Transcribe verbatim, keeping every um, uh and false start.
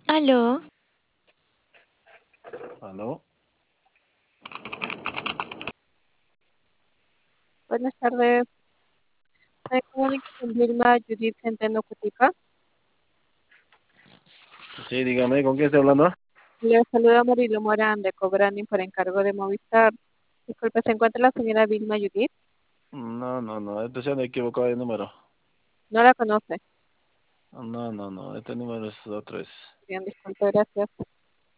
Aló, ¿Aló? Buenas tardes. Me comunico con Vilma Judith Centeno Cutica. Sí, dígame, ¿con quién estoy hablando? Le saluda Marilo Morán de Cobrani por encargo de Movistar. Disculpe, ¿se encuentra la señora Vilma Judith? No, no, no, este se han equivocado de número. No la conoce. No, no, no, este número es otro. Es. Bien, disculpe, gracias.